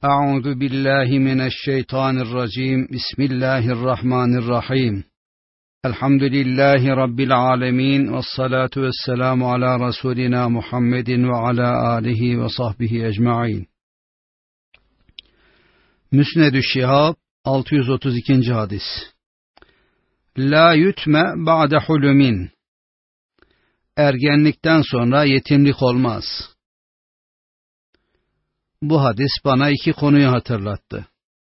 أعوذ بالله من الشيطان الرجيم بسم الله الرحمن الرحيم الحمد لله رب العالمين والصلاة والسلام على رسولنا محمد وعلى آله وصحبه أجمعين. Müsned-ü Şihab 632. hadis. La yutme ba'de hulumin. Ergenlikten sonra yetimlik olmaz. Bu hadis bana iki konuyu hatırlattı.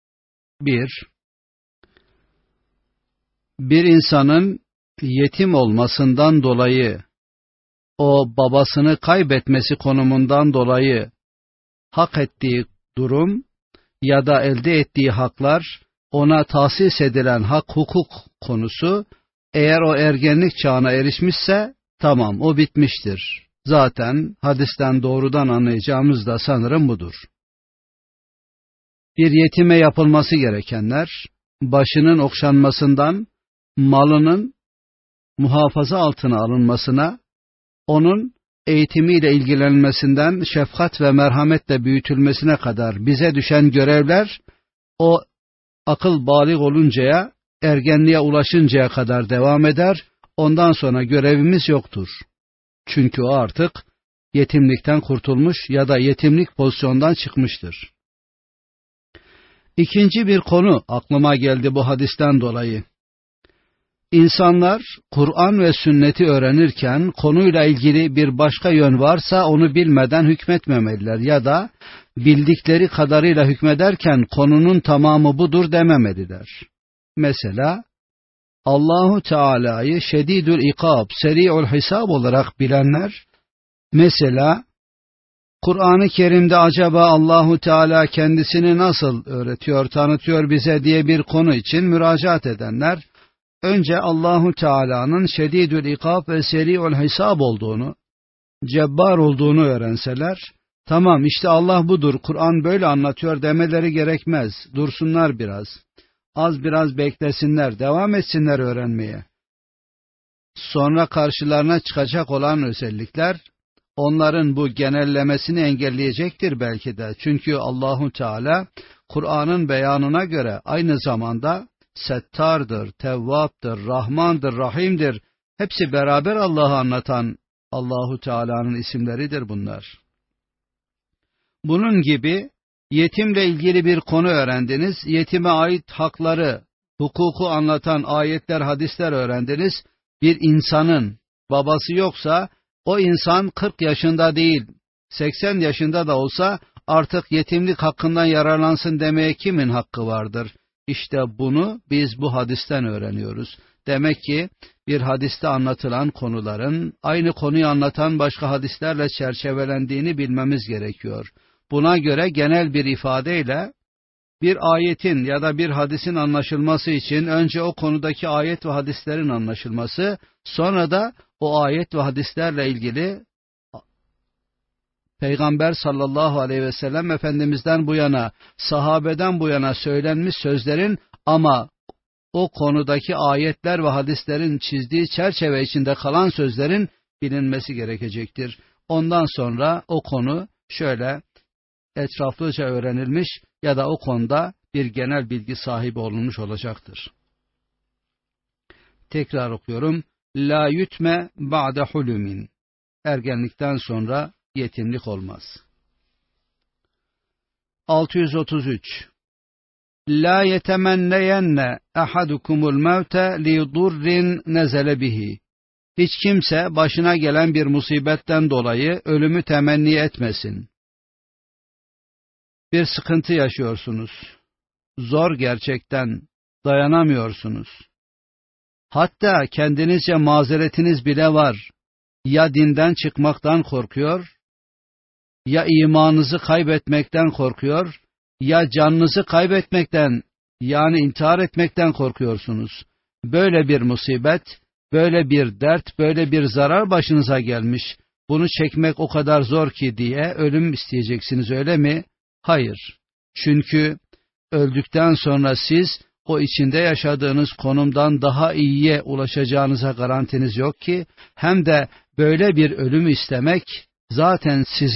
Bir insanın yetim olmasından dolayı, o babasını kaybetmesi konumundan dolayı hak ettiği durum ya da elde ettiği haklar, ona tahsis edilen hak hukuk konusu, eğer o ergenlik çağına erişmişse tamam, o bitmiştir. Zaten hadisten doğrudan anlayacağımız da sanırım budur. Bir yetime yapılması gerekenler, başının okşanmasından, malının muhafaza altına alınmasına, onun eğitimiyle ilgilenmesinden şefkat ve merhametle büyütülmesine kadar bize düşen görevler, o akıl bâlig oluncaya, ergenliğe ulaşıncaya kadar devam eder. Ondan sonra görevimiz yoktur. Çünkü o artık yetimlikten kurtulmuş ya da yetimlik pozisyondan çıkmıştır. İkinci bir konu aklıma geldi bu hadisten dolayı. İnsanlar Kur'an ve sünneti öğrenirken konuyla ilgili bir başka yön varsa onu bilmeden hükmetmemeliler ya da bildikleri kadarıyla hükmederken konunun tamamı budur dememeliler. Mesela Allahu Teala'yı şedidül ikab, seri'ül hisab olarak bilenler, mesela Kur'an-ı Kerim'de acaba Allahu Teala kendisini nasıl öğretiyor, tanıtıyor bize diye bir konu için müracaat edenler, önce Allahu Teala'nın şedidül ikab ve seri'ül hisab olduğunu, cebbar olduğunu öğrenseler, tamam işte Allah budur, Kur'an böyle anlatıyor demeleri gerekmez. Dursunlar biraz. Az biraz beklesinler, devam etsinler öğrenmeye. Sonra karşılarına çıkacak olan özellikler, onların bu genellemesini engelleyecektir belki de. Çünkü Allahu Teala Kur'an'ın beyanına göre aynı zamanda Settar'dır, Tevvap'tır, Rahman'dır, Rahim'dir. Hepsi beraber Allah'ı anlatan Allahu Teala'nın isimleridir bunlar. Bunun gibi yetimle ilgili bir konu öğrendiniz, yetime ait hakları, hukuku anlatan ayetler, hadisler öğrendiniz. Bir insanın babası yoksa, o insan 40 yaşında değil, 80 yaşında da olsa artık yetimlik hakkından yararlansın demeye kimin hakkı vardır? İşte bunu biz bu hadisten öğreniyoruz. Demek ki bir hadiste anlatılan konuların aynı konuyu anlatan başka hadislerle çerçevelendiğini bilmemiz gerekiyor. Buna göre genel bir ifadeyle bir ayetin ya da bir hadisin anlaşılması için önce o konudaki ayet ve hadislerin anlaşılması, sonra da o ayet ve hadislerle ilgili Peygamber sallallahu aleyhi ve sellem Efendimiz'den bu yana, sahabeden bu yana söylenmiş sözlerin ama o konudaki ayetler ve hadislerin çizdiği çerçeve içinde kalan sözlerin bilinmesi gerekecektir. Ondan sonra o konu şöyle etraflıca öğrenilmiş ya da o konuda bir genel bilgi sahibi olunmuş olacaktır. Tekrar okuyorum. La yutme ba'de hulumin. Ergenlikten sonra yetimlik olmaz. 633. La yetemenneyenne ahadukumul mevte li durrin nezele bihi. Hiç kimse başına gelen bir musibetten dolayı ölümü temenni etmesin. Bir sıkıntı yaşıyorsunuz. Zor gerçekten, dayanamıyorsunuz. Hatta kendinizce mazeretiniz bile var. Ya dinden çıkmaktan korkuyor, ya imanınızı kaybetmekten korkuyor, ya canınızı kaybetmekten, yani intihar etmekten korkuyorsunuz. Böyle bir musibet, böyle bir dert, böyle bir zarar başınıza gelmiş. Bunu çekmek o kadar zor ki diye ölüm isteyeceksiniz, öyle mi? Hayır. Çünkü öldükten sonra siz o içinde yaşadığınız konumdan daha iyiye ulaşacağınıza garantiniz yok ki, hem de böyle bir ölümü istemek zaten sizin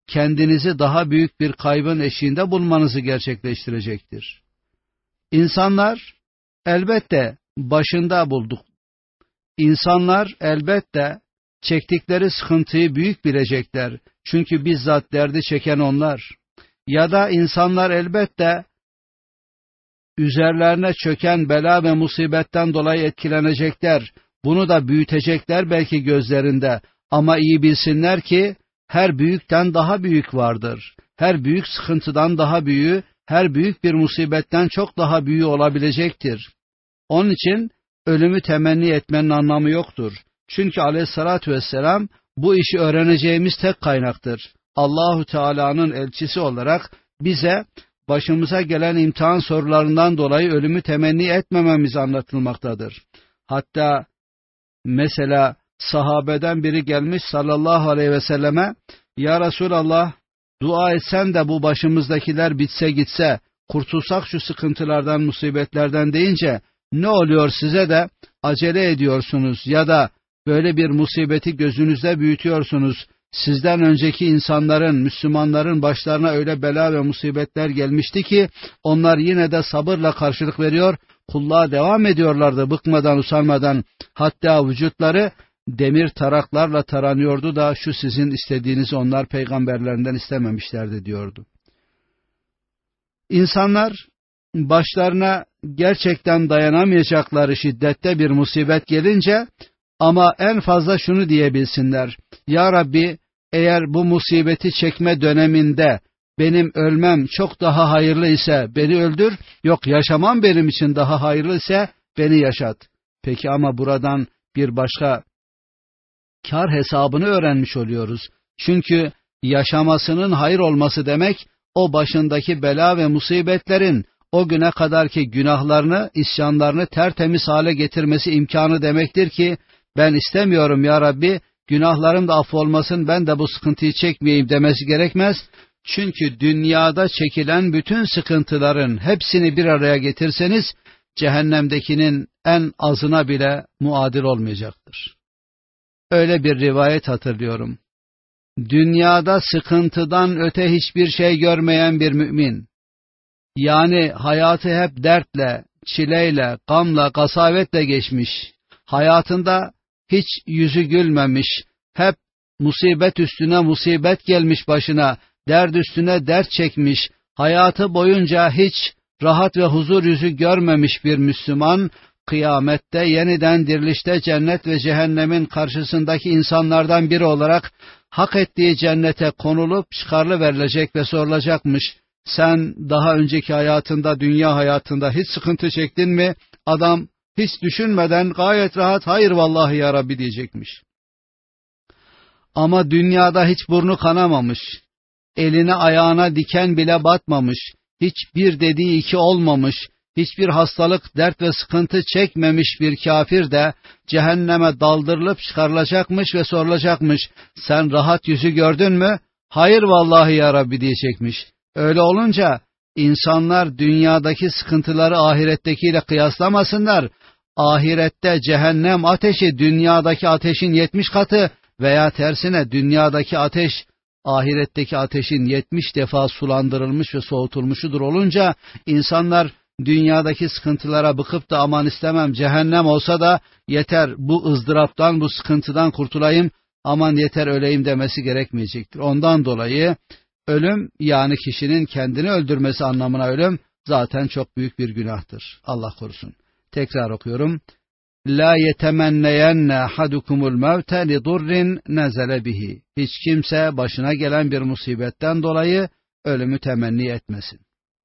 kendinizi daha büyük bir kaybın eşiğinde bulmanızı gerçekleştirecektir. İnsanlar elbette başında bulduk. İnsanlar elbette çektikleri sıkıntıyı büyük bilecekler. Çünkü bizzat derdi çeken onlar. Ya da insanlar elbette üzerlerine çöken bela ve musibetten dolayı etkilenecekler. Bunu da büyütecekler belki gözlerinde. Ama iyi bilsinler ki her büyükten daha büyük vardır. Her büyük sıkıntıdan daha büyüğü, her büyük bir musibetten çok daha büyüğü olabilecektir. Onun için ölümü temenni etmenin anlamı yoktur. Çünkü aleyhissalatü vesselam bu işi öğreneceğimiz tek kaynaktır. Allahu Teala'nın elçisi olarak bize başımıza gelen imtihan sorularından dolayı ölümü temenni etmememiz anlatılmaktadır. Hatta mesela sahabeden biri gelmiş sallallahu aleyhi ve selleme, "Ya Resulallah, dua etsen de bu başımızdakiler bitse gitse, kurtulsak şu sıkıntılardan, musibetlerden" deyince, "Ne oluyor size de acele ediyorsunuz ya da böyle bir musibeti gözünüzde büyütüyorsunuz? Sizden önceki insanların, Müslümanların başlarına öyle bela ve musibetler gelmişti ki onlar yine de sabırla karşılık veriyor, kulluğa devam ediyorlardı bıkmadan, usanmadan. Hatta vücutları demir taraklarla taranıyordu da şu sizin istediğinizi onlar peygamberlerinden istememişlerdi" diyordu. İnsanlar başlarına gerçekten dayanamayacakları şiddette bir musibet gelince ama en fazla şunu diyebilsinler: "Ya Rabbi, eğer bu musibeti çekme döneminde benim ölmem çok daha hayırlı ise beni öldür, yok yaşamam benim için daha hayırlı ise beni yaşat." Peki ama buradan bir başka kar hesabını öğrenmiş oluyoruz. Çünkü yaşamasının hayır olması demek, o başındaki bela ve musibetlerin o güne kadarki günahlarını, isyanlarını tertemiz hale getirmesi imkanı demektir ki, "Ben istemiyorum ya Rabbi, günahlarım da affolmasın, ben de bu sıkıntıyı çekmeyeyim" demesi gerekmez. Çünkü dünyada çekilen bütün sıkıntıların hepsini bir araya getirseniz, cehennemdekinin en azına bile muadil olmayacaktır. Öyle bir rivayet hatırlıyorum. Dünyada sıkıntıdan öte hiçbir şey görmeyen bir mümin, yani hayatı hep dertle, çileyle, gamla, kasavetle geçmiş, hayatında hiç yüzü gülmemiş, hep musibet üstüne musibet gelmiş başına, dert üstüne dert çekmiş, hayatı boyunca hiç rahat ve huzur yüzü görmemiş bir Müslüman, kıyamette yeniden dirilişte cennet ve cehennemin karşısındaki insanlardan biri olarak hak ettiği cennete konulup çıkarılıverilecek ve sorulacakmış: "Sen daha önceki hayatında, dünya hayatında hiç sıkıntı çektin mi?" Adam hiç düşünmeden gayet rahat, "Hayır vallahi ya Rabbi" diyecekmiş. Ama dünyada hiç burnu kanamamış, eline ayağına diken bile batmamış, hiçbir dediği iki olmamış, hiçbir hastalık, dert ve sıkıntı çekmemiş bir kafir de cehenneme daldırılıp çıkarılacakmış ve sorulacakmış: "Sen rahat yüzü gördün mü?" "Hayır vallahi ya Rabbi" diyecekmiş. Öyle olunca insanlar dünyadaki sıkıntıları ahirettekiyle kıyaslamasınlar. Ahirette cehennem ateşi dünyadaki ateşin 70 katı veya tersine dünyadaki ateş ahiretteki ateşin 70 defa sulandırılmış ve soğutulmuşudur olunca insanlar dünyadaki sıkıntılara bıkıp da "Aman istemem, cehennem olsa da yeter, bu ızdıraptan, bu sıkıntıdan kurtulayım, aman yeter öleyim" demesi gerekmeyecektir. Ondan dolayı ölüm, yani kişinin kendini öldürmesi anlamına ölüm, zaten çok büyük bir günahtır. Allah korusun. Tekrar okuyorum. "La yetemenneyenne ahadukumul mevte li durrin nezele bihi." Hiç kimse başına gelen bir musibetten dolayı ölümü temenni etmesin.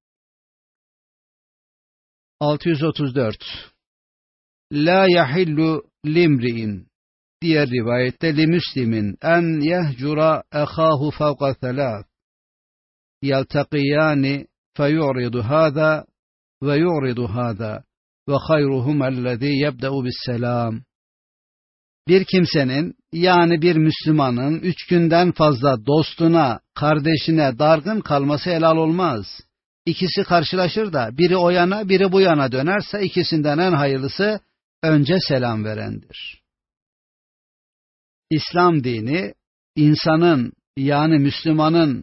634. La yahillu limri'in. Diğer rivayette li müslimin en yehcura ehahu fevka thelâth yeltakiyani feyu'ridu hâzâ ve yu'ridu hâzâ ve hayruhum ellezî yebde'u bisselam. Bir kimsenin, yani bir Müslümanın 3 günden fazla dostuna, kardeşine dargın kalması helal olmaz. İkisi karşılaşır da biri o yana biri bu yana dönerse ikisinden en hayırlısı önce selam verendir. İslam dini insanın, Yani Müslümanın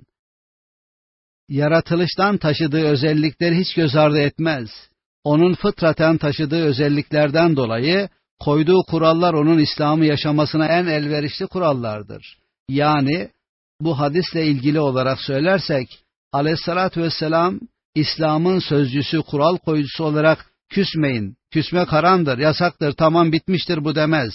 yaratılıştan taşıdığı özellikleri hiç göz ardı etmez. Onun fıtraten taşıdığı özelliklerden dolayı koyduğu kurallar onun İslam'ı yaşamasına en elverişli kurallardır. Yani bu hadisle ilgili olarak söylersek, Aleyhissalatü vesselam İslam'ın sözcüsü, kural koyucusu olarak küsmeyin, küsmek haramdır, yasaktır, tamam bitmiştir bu demez.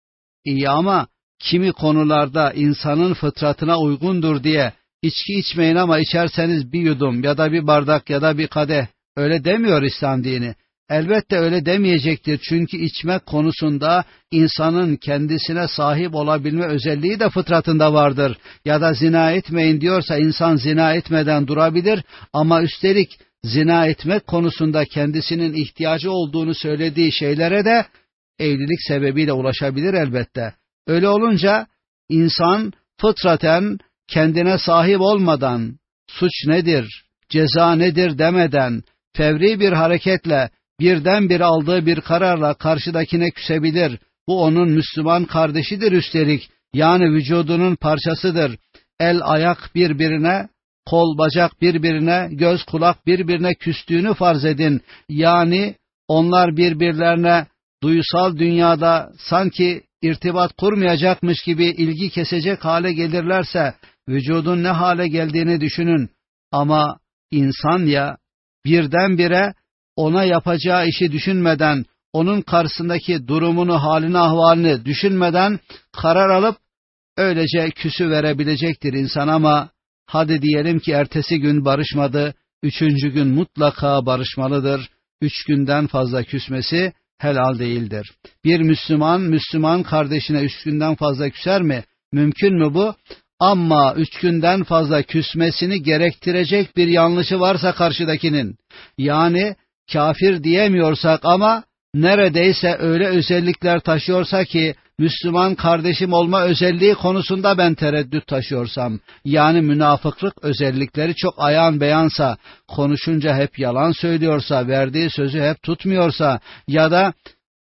İyi ama kimi konularda insanın fıtratına uygundur diye içki içmeyin ama içerseniz bir yudum ya da bir bardak ya da bir kadeh, öyle demiyor İslam dini. Elbette öyle demeyecektir, çünkü içmek konusunda insanın kendisine sahip olabilme özelliği de fıtratında vardır. Ya da zina etmeyin diyorsa insan zina etmeden durabilir ama üstelik zina etmek konusunda kendisinin ihtiyacı olduğunu söylediği şeylere de evlilik sebebiyle ulaşabilir elbette. Öyle olunca insan fıtraten kendine sahip olmadan, suç nedir, ceza nedir demeden, fevri bir hareketle, birdenbire aldığı bir kararla karşıdakine küsebilir. Bu onun Müslüman kardeşidir üstelik, yani vücudunun parçasıdır. El ayak birbirine, kol bacak birbirine, göz kulak birbirine küstüğünü farz edin. Yani onlar birbirlerine duysal dünyada sanki irtibat kurmayacakmış gibi ilgi kesecek hale gelirlerse, vücudun ne hale geldiğini düşünün. Ama insan ya, birdenbire ona yapacağı işi düşünmeden, onun karşısındaki durumunu, halini, ahvalini düşünmeden karar alıp öylece küsü verebilecektir insan. Ama hadi diyelim ki ertesi gün barışmadı, 3. gün mutlaka barışmalıdır. 3 günden fazla küsmesi helal değildir. Bir Müslüman kardeşine 3 günden fazla küser mi? Mümkün mü bu? Ama 3 günden fazla küsmesini gerektirecek bir yanlışı varsa karşıdakinin, yani kafir diyemiyorsak ama neredeyse öyle özellikler taşıyorsa ki, Müslüman kardeşim olma özelliği konusunda ben tereddüt taşıyorsam, yani münafıklık özellikleri çok ayan beyansa, konuşunca hep yalan söylüyorsa, verdiği sözü hep tutmuyorsa, ya da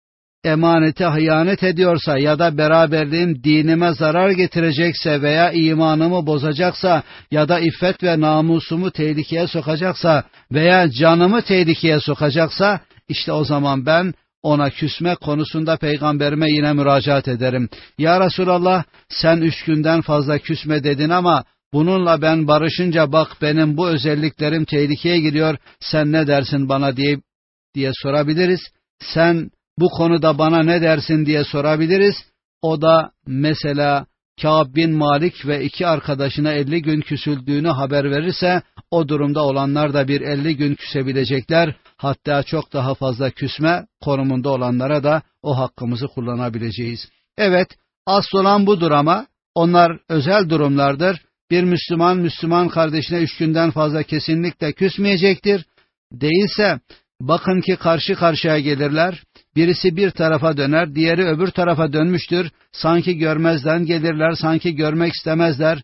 emanete hıyanet ediyorsa, ya da beraberliğim dinime zarar getirecekse veya imanımı bozacaksa, ya da iffet ve namusumu tehlikeye sokacaksa veya canımı tehlikeye sokacaksa, işte o zaman ben ona küsme konusunda peygamberime yine müracaat ederim. Ya Resulallah, sen 3 günden fazla küsme dedin ama bununla ben barışınca bak benim bu özelliklerim tehlikeye giriyor, sen ne dersin bana diye sorabiliriz. Sen bu konuda bana ne dersin diye sorabiliriz. O da mesela Kâb bin Malik ve 2 arkadaşına 50 gün küsüldüğünü haber verirse, o durumda olanlar da bir 50 gün küsebilecekler. Hatta çok daha fazla küsme konumunda olanlara da o hakkımızı kullanabileceğiz. Evet, asıl olan budur ama onlar özel durumlardır. Bir Müslüman kardeşine 3 günden fazla kesinlikle küsmeyecektir. Değilse bakın ki karşı karşıya gelirler. Birisi bir tarafa döner, diğeri öbür tarafa dönmüştür. Sanki görmezden gelirler, sanki görmek istemezler.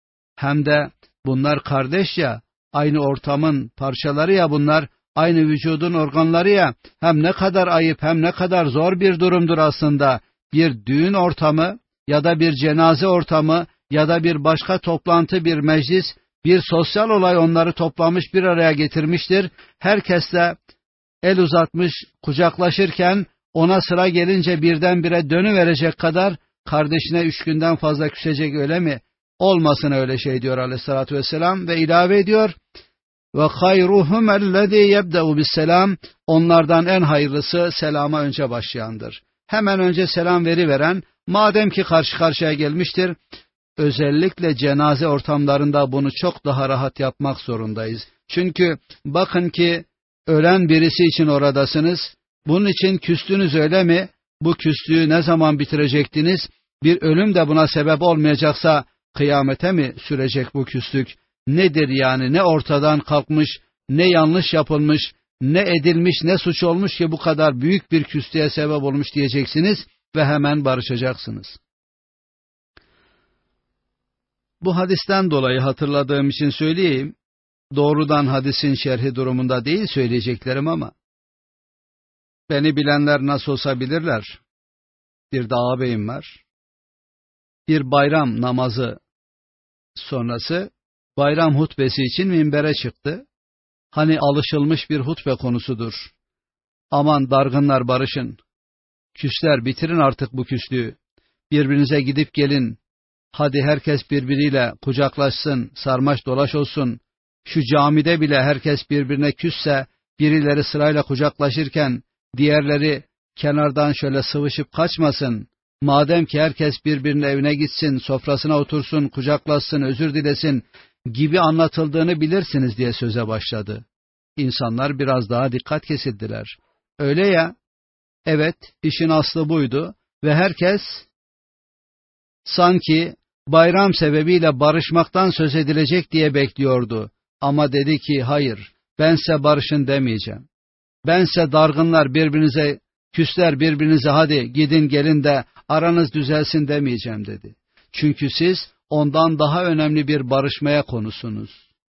Hem de bunlar kardeş ya, aynı ortamın parçaları ya bunlar, aynı vücudun organları ya. Hem ne kadar ayıp, hem ne kadar zor bir durumdur aslında. Bir düğün ortamı ya da bir cenaze ortamı ya da bir başka toplantı, bir meclis, bir sosyal olay onları toplamış, bir araya getirmiştir. Herkesle el uzatmış, kucaklaşırken ona sıra gelince birdenbire dönüverecek kadar kardeşine 3 günden fazla küsecek, öyle mi? Olmasın öyle şey diyor Aleyhissalatü vesselam ve ilave ediyor. Ve hayruhum ellezî yebde'u bisselam, onlardan en hayırlısı selama önce başlayandır. Hemen önce selam veriveren, madem ki karşı karşıya gelmiştir, özellikle cenaze ortamlarında bunu çok daha rahat yapmak zorundayız. Çünkü bakın ki ölen birisi için oradasınız. Bunun için küstünüz, öyle mi? Bu küslüğü ne zaman bitirecektiniz? Bir ölüm de buna sebep olmayacaksa kıyamete mi sürecek bu küslük? Nedir yani? Ne ortadan kalkmış, ne yanlış yapılmış, ne edilmiş, ne suç olmuş ki bu kadar büyük bir küslüğe sebep olmuş diyeceksiniz ve hemen barışacaksınız. Bu hadisten dolayı hatırladığım için söyleyeyim. Doğrudan hadisin şerhi durumunda değil söyleyeceklerim ama beni bilenler nasıl olsa bilirler. Bir de ağabeyim var. Bir bayram namazı sonrası bayram hutbesi için minbere çıktı. Hani alışılmış bir hutbe konusudur. Aman dargınlar barışın. Küsler bitirin artık bu küslüğü. Birbirinize gidip gelin. Hadi herkes birbiriyle kucaklaşsın, sarmaş dolaş olsun. Şu camide bile herkes birbirine küsse, birileri sırayla kucaklaşırken diğerleri kenardan şöyle sıvışıp kaçmasın. Madem ki herkes birbirinin evine gitsin, sofrasına otursun, kucaklaşsın, özür dilesin gibi anlatıldığını bilirsiniz diye söze başladı. İnsanlar biraz daha dikkat kesildiler. Öyle ya, evet, işin aslı buydu ve herkes sanki bayram sebebiyle barışmaktan söz edilecek diye bekliyordu. Ama dedi ki hayır, ben size barışın demeyeceğim. Ben size dargınlar birbirinize, küsler birbirinize hadi gidin gelin de aranız düzelsin demeyeceğim dedi. Çünkü siz ondan daha önemli bir barışmaya konusunuz.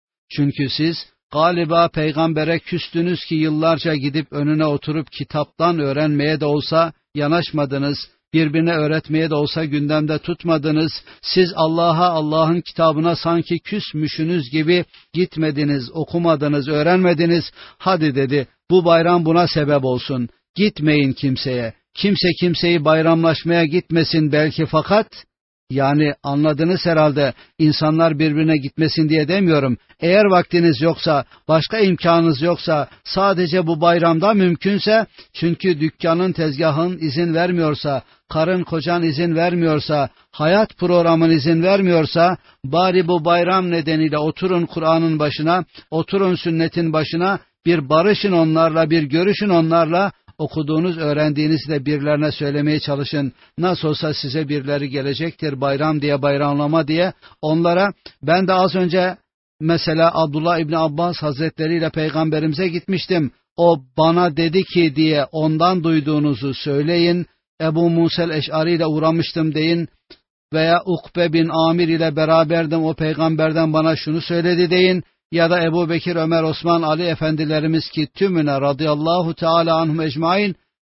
Çünkü siz galiba peygambere küstünüz ki yıllarca gidip önüne oturup kitaptan öğrenmeye de olsa yanaşmadınız, birbirine öğretmeye de olsa gündemde tutmadınız, siz Allah'a, Allah'ın kitabına sanki küsmüşsünüz gibi gitmediniz, okumadınız, öğrenmediniz. Hadi dedi, bu bayram buna sebep olsun. Gitmeyin kimseye, kimse kimseyi bayramlaşmaya gitmesin belki fakat, yani anladınız herhalde, insanlar birbirine gitmesin diye demiyorum. Eğer vaktiniz yoksa, başka imkanınız yoksa, sadece bu bayramda mümkünse, çünkü dükkanın, tezgahın izin vermiyorsa, karın kocan izin vermiyorsa, hayat programın izin vermiyorsa, bari bu bayram nedeniyle oturun Kur'an'ın başına, oturun sünnetin başına, bir barışın onlarla, bir görüşün onlarla, okuduğunuz, öğrendiğinizle de birilerine söylemeye çalışın. Nasıl olsa size birileri gelecektir bayram diye, bayramlama diye. Onlara, ben de az önce mesela Abdullah İbni Abbas Hazretleri ile Peygamberimize gitmiştim. O bana dedi ki diye ondan duyduğunuzu söyleyin. Ebu Musel Eş'ari ile uğramıştım deyin. Veya Ukbe bin Amir ile beraberdim, o peygamberden bana şunu söyledi deyin. Ya da Ebu Bekir, Ömer, Osman, Ali efendilerimiz ki tümüne radıyallahu teala anhum ecmain,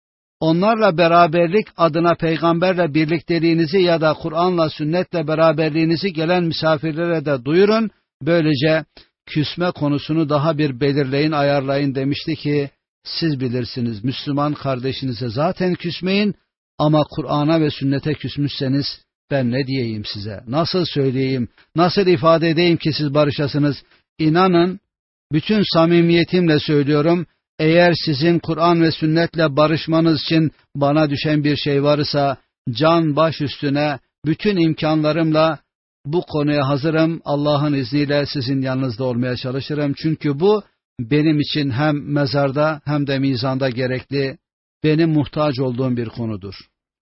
onlarla beraberlik adına peygamberle birlikteliğinizi ya da Kur'an'la, sünnetle beraberliğinizi gelen misafirlere de duyurun. Böylece küsme konusunu daha bir belirleyin, ayarlayın demişti ki, siz bilirsiniz, Müslüman kardeşinize zaten küsmeyin ama Kur'an'a ve sünnete küsmüşseniz ben ne diyeyim size, nasıl söyleyeyim, nasıl ifade edeyim ki siz barışasınız? İnanın, bütün samimiyetimle söylüyorum, eğer sizin Kur'an ve sünnetle barışmanız için bana düşen bir şey varsa, can baş üstüne, bütün imkanlarımla bu konuya hazırım. Allah'ın izniyle sizin yanınızda olmaya çalışırım. Çünkü bu benim için hem mezarda hem de mizanda gerekli, benim muhtaç olduğum bir konudur.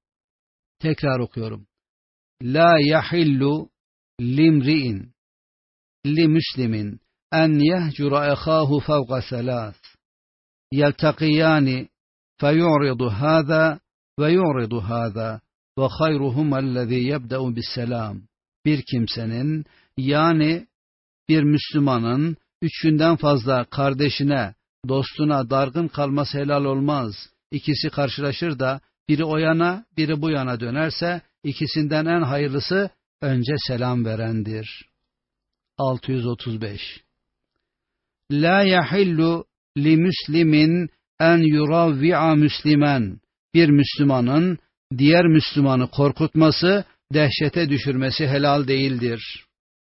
Tekrar okuyorum. La yahillu limri'in li müslimin en yehcura ehahu fevqa selâs yeltakiyani feyu'ridu hâzâ ve yu'ridu hâzâ ve hayruhum ellezî yebde'u bisselam. Bir kimsenin, yani bir Müslümanın 3 günden fazla kardeşine, dostuna dargın kalması helal olmaz. İkisi karşılaşır da biri o yana, biri bu yana dönerse ikisinden en hayırlısı önce selam verendir. 635. La yahillu li müslimin en yuravvi'a müslimen. Bir Müslümanın diğer Müslümanı korkutması, dehşete düşürmesi helal değildir.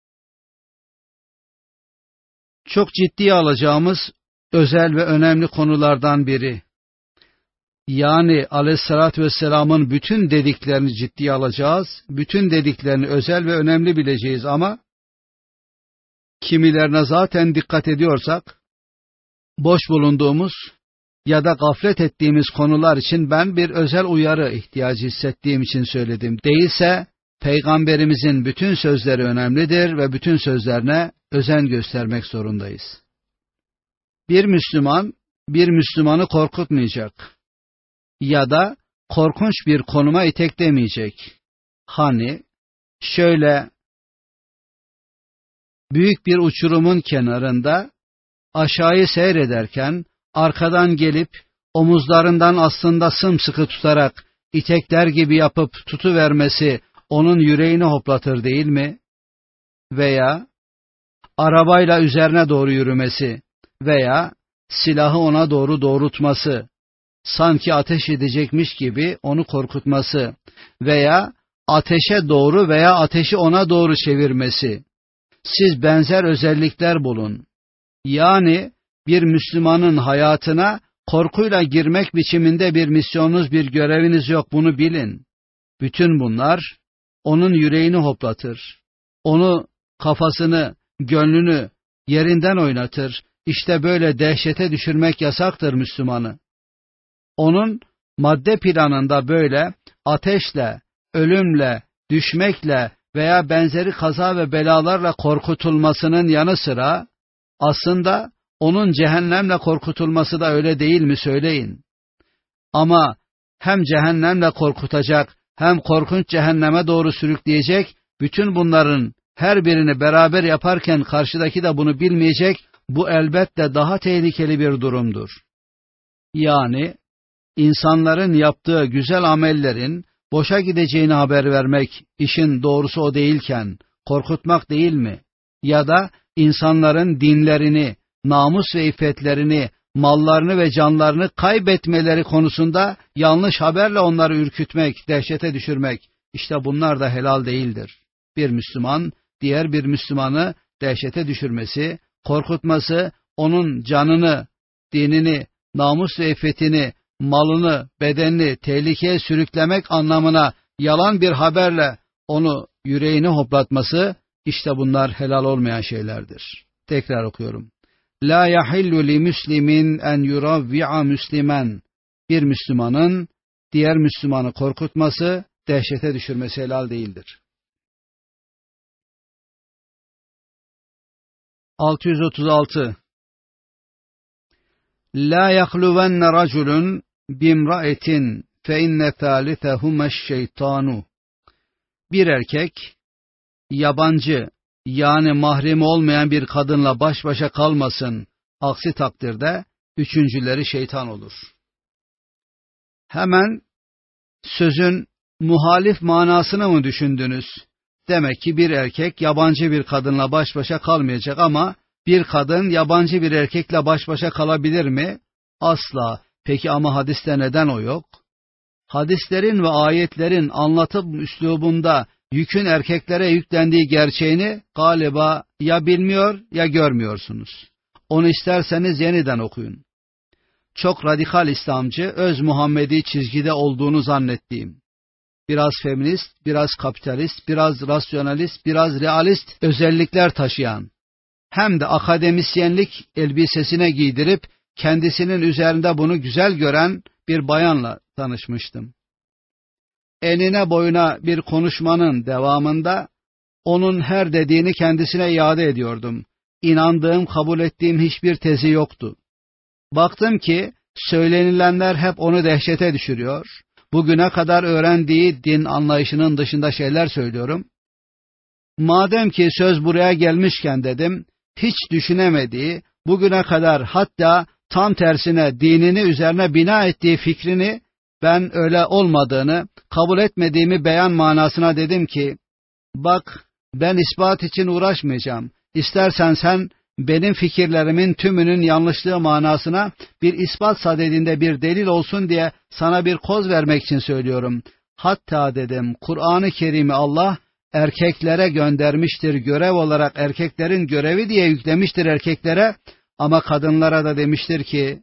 Çok ciddiye alacağımız özel ve önemli konulardan biri. Yani Aleyhisselatü Vesselam'ın bütün dediklerini ciddiye alacağız, bütün dediklerini özel ve önemli bileceğiz ama kimilerine zaten dikkat ediyorsak, boş bulunduğumuz ya da gaflet ettiğimiz konular için ben bir özel uyarı ihtiyacı hissettiğim için söyledim. Değilse Peygamberimizin bütün sözleri önemlidir ve bütün sözlerine özen göstermek zorundayız. Bir Müslüman, bir Müslümanı korkutmayacak ya da korkunç bir konuma iteklemeyecek. Hani şöyle büyük bir uçurumun kenarında aşağıyı seyrederken arkadan gelip omuzlarından aslında sımsıkı tutarak itekler gibi yapıp tutuvermesi onun yüreğini hoplatır değil mi? veya arabayla üzerine doğru yürümesi veya silahı ona doğru doğrultması, sanki ateş edecekmiş gibi onu korkutması veya ateşe doğru veya ateşi ona doğru çevirmesi. Siz benzer özellikler bulun. Yani bir Müslümanın hayatına korkuyla girmek biçiminde bir misyonunuz, bir göreviniz yok, bunu bilin. Bütün bunlar onun yüreğini hoplatır. Onu, kafasını, gönlünü yerinden oynatır. İşte böyle dehşete düşürmek yasaktır Müslümanı. Onun madde planında böyle ateşle, ölümle, düşmekle veya benzeri kaza ve belalarla korkutulmasının yanı sıra aslında onun cehennemle korkutulması da öyle değil mi söyleyin? Ama hem cehennemle korkutacak hem korkunç cehenneme doğru sürükleyecek, bütün bunların her birini beraber yaparken karşıdaki de bunu bilmeyecek, bu elbette daha tehlikeli bir durumdur. Yani insanların yaptığı güzel amellerin boşa gideceğini haber vermek, işin doğrusu o değilken korkutmak değil mi? Ya da insanların dinlerini, namus ve iffetlerini, mallarını ve canlarını kaybetmeleri konusunda yanlış haberle onları ürkütmek, dehşete düşürmek, işte bunlar da helal değildir. Bir Müslüman, diğer bir Müslümanı dehşete düşürmesi, korkutması, onun canını, dinini, namus ve iffetini, malını, bedenini tehlikeye sürüklemek anlamına yalan bir haberle onu yüreğini hoplatması, işte bunlar helal olmayan şeylerdir. Tekrar okuyorum. La yahillu li muslimin en yuravvi'a müslimen. Bir Müslümanın diğer Müslümanı korkutması, dehşete düşürmesi helal değildir. 636. La yahluvenne raculun bimra'etin fe inne thâlithehumeşşeytanu. Bir erkek yabancı, yani mahremi olmayan bir kadınla baş başa kalmasın, aksi takdirde üçüncüleri şeytan olur. Hemen sözün muhalif manasını mı düşündünüz? Demek ki bir erkek yabancı bir kadınla baş başa kalmayacak ama bir kadın yabancı bir erkekle baş başa kalabilir mi? Asla. Peki ama hadiste neden o yok? Hadislerin ve ayetlerin anlatım üslubunda yükün erkeklere yüklendiği gerçeğini galiba ya bilmiyor ya görmüyorsunuz. Onu isterseniz yeniden okuyun. Çok radikal İslamcı, öz Muhammedi çizgide olduğunu zannettiğim, biraz feminist, biraz kapitalist, biraz rasyonalist, biraz realist özellikler taşıyan, hem de akademisyenlik elbisesine giydirip kendisinin üzerinde bunu güzel gören bir bayanla tanışmıştım. Enine boyuna bir konuşmanın devamında onun her dediğini kendisine iade ediyordum. İnandığım, kabul ettiğim hiçbir tezi yoktu. Baktım ki söylenilenler hep onu dehşete düşürüyor. Bugüne kadar öğrendiği din anlayışının dışında şeyler söylüyorum. Madem ki söz buraya gelmişken dedim, hiç düşünemediği, bugüne kadar hatta tam tersine dinini üzerine bina ettiği fikrini, ben öyle olmadığını, kabul etmediğimi beyan manasına dedim ki, bak ben ispat için uğraşmayacağım. İstersen sen benim fikirlerimin tümünün yanlışlığı manasına bir ispat sadedinde bir delil olsun diye sana bir koz vermek için söylüyorum. Hatta dedim, Kur'an-ı Kerim'i Allah erkeklere göndermiştir, görev olarak erkeklerin görevi diye yüklemiştir erkeklere, ama kadınlara da demiştir ki,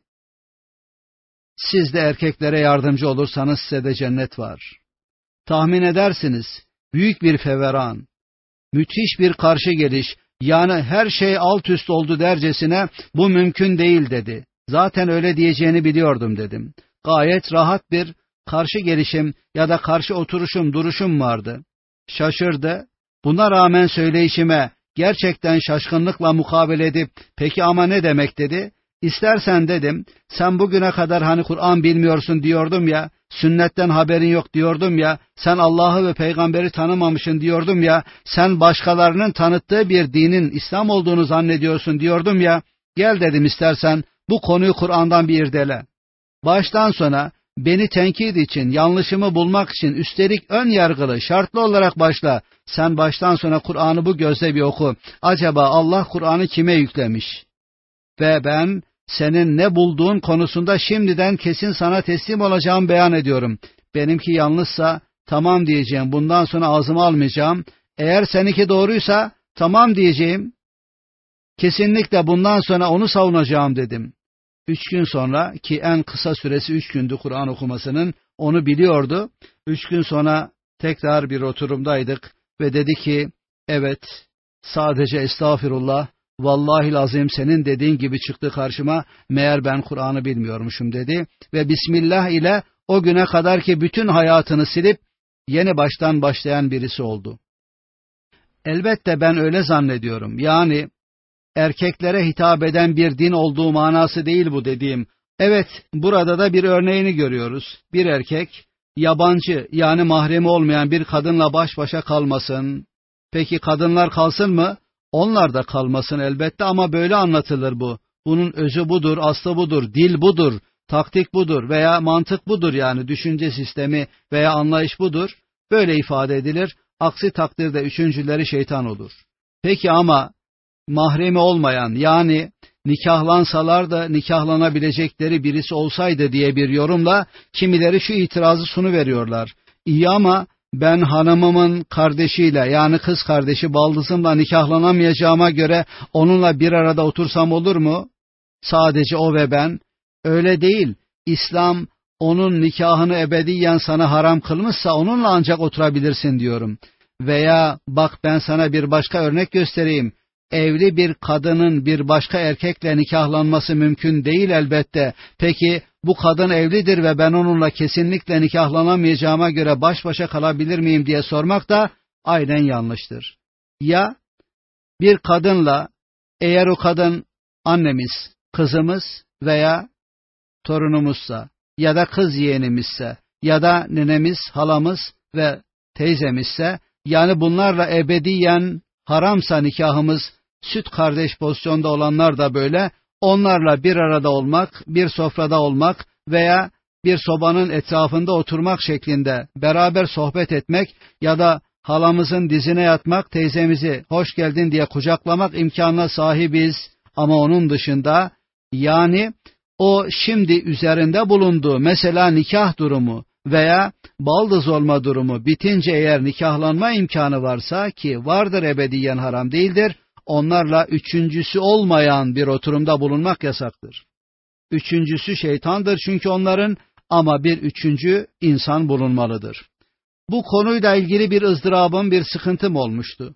siz de erkeklere yardımcı olursanız size de cennet var. Tahmin edersiniz, büyük bir feveran, müthiş bir karşı geliş, yani her şey alt üst oldu dercesine bu mümkün değil dedi. Zaten öyle diyeceğini biliyordum dedim. Gayet rahat bir karşı gelişim ya da karşı oturuşum, duruşum vardı. Şaşırdı. Buna rağmen söyleyişime gerçekten şaşkınlıkla mukabele edip, peki ama ne demek dedi. İstersen dedim, sen bugüne kadar hani Kur'an bilmiyorsun diyordum ya, sünnetten haberin yok diyordum ya, sen Allah'ı ve peygamberi tanımamışsın diyordum ya, sen başkalarının tanıttığı bir dinin İslam olduğunu zannediyorsun diyordum ya, gel dedim istersen bu konuyu Kur'an'dan bir irdele. Baştan sona beni tenkit için, yanlışımı bulmak için üstelik ön yargılı, şartlı olarak başla, sen baştan sona Kur'an'ı bu gözle bir oku. Acaba Allah Kur'an'ı kime yüklemiş? Ve ben senin ne bulduğun konusunda şimdiden kesin sana teslim olacağım beyan ediyorum. Benimki yanlışsa tamam diyeceğim, bundan sonra ağzıma almayacağım. Eğer seninki doğruysa tamam diyeceğim. Kesinlikle bundan sonra onu savunacağım dedim. 3 gün sonra, ki en kısa süresi 3 gündü Kur'an okumasının, onu biliyordu. 3 gün sonra tekrar bir oturumdaydık ve dedi ki, evet, sadece estağfirullah, vallahi azim senin dediğin gibi çıktı karşıma, meğer ben Kur'an'ı bilmiyormuşum dedi ve Bismillah ile o güne kadarki bütün hayatını silip yeni baştan başlayan birisi oldu. Elbette ben öyle zannediyorum. Yani erkeklere hitap eden bir din olduğu manası değil bu dediğim. Evet, burada da bir örneğini görüyoruz. Bir erkek, yabancı yani mahremi olmayan bir kadınla baş başa kalmasın. Peki kadınlar kalsın mı? Onlar da kalmasın elbette ama böyle anlatılır bu. Bunun özü budur, aslı budur, dil budur, taktik budur veya mantık budur, yani düşünce sistemi veya anlayış budur. Böyle ifade edilir. Aksi takdirde üçüncüleri şeytan olur. Peki ama mahremi olmayan, yani nikahlansalar da nikahlanabilecekleri birisi olsaydı diye bir yorumla kimileri şu itirazı sunuveriyorlar. İyi ama ben hanımımın kardeşiyle, yani kız kardeşi baldızımla nikahlanamayacağıma göre onunla bir arada otursam olur mu? Sadece o ve ben. Öyle değil. İslam onun nikahını ebediyen sana haram kılmışsa onunla ancak oturabilirsin diyorum. Veya bak ben sana bir başka örnek göstereyim. Evli bir kadının bir başka erkekle nikahlanması mümkün değil elbette. Peki bu kadın evlidir ve ben onunla kesinlikle nikahlanamayacağıma göre baş başa kalabilir miyim diye sormak da aynen yanlıştır. Ya bir kadınla, eğer o kadın annemiz, kızımız veya torunumuzsa ya da kız yeğenimizse ya da nenemiz, halamız ve teyzemizse, yani bunlarla ebediyen haramsa nikahımız, süt kardeş pozisyonda olanlar da böyle, onlarla bir arada olmak, bir sofrada olmak veya bir sobanın etrafında oturmak şeklinde beraber sohbet etmek ya da halamızın dizine yatmak, teyzemizi hoş geldin diye kucaklamak imkanına sahibiz. Ama onun dışında, yani o şimdi üzerinde bulunduğu mesela nikah durumu veya baldız olma durumu bitince eğer nikahlanma imkanı varsa, ki vardır, ebediyen haram değildir, onlarla üçüncüsü olmayan bir oturumda bulunmak yasaktır. Üçüncüsü şeytandır çünkü onların, ama bir üçüncü insan bulunmalıdır. Bu konuyla ilgili bir ızdırabım, bir sıkıntım olmuştu.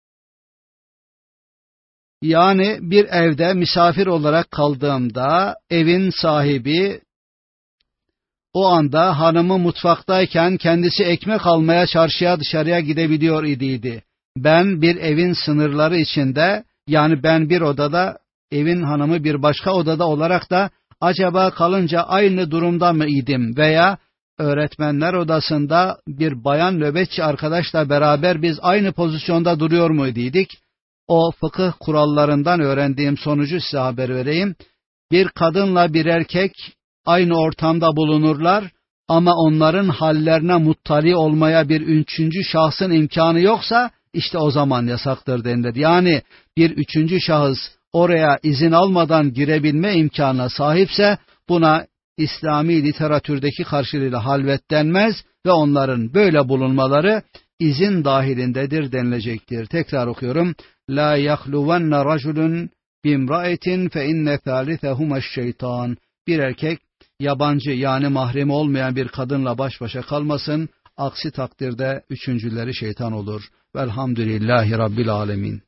Yani bir evde misafir olarak kaldığımda evin sahibi o anda hanımı mutfaktayken kendisi ekmek almaya çarşıya dışarıya gidebiliyor idiydi. Ben bir evin sınırları içinde, yani ben bir odada, evin hanımı bir başka odada olarak da acaba kalınca aynı durumda mı idim veya öğretmenler odasında bir bayan nöbetçi arkadaşla beraber biz aynı pozisyonda duruyor muyduk? O fıkıh kurallarından öğrendiğim sonucu size haber vereyim. Bir kadınla bir erkek aynı ortamda bulunurlar ama onların hallerine muttali olmaya bir üçüncü şahsın imkanı yoksa işte o zaman yasaktır denilir. Yani bir üçüncü şahıs oraya izin almadan girebilme imkanına sahipse buna İslami literatürdeki karşılığıyla halvet denmez ve onların böyle bulunmaları izin dahilindedir denilecektir. Tekrar okuyorum. La yahluvenne raculun bimraetin fe inne thalithahuma's-şeytan. Bir erkek yabancı yani mahremi olmayan bir kadınla baş başa kalmasın. Aksi takdirde üçüncüleri şeytan olur. Velhamdülillahi Rabbil alemin.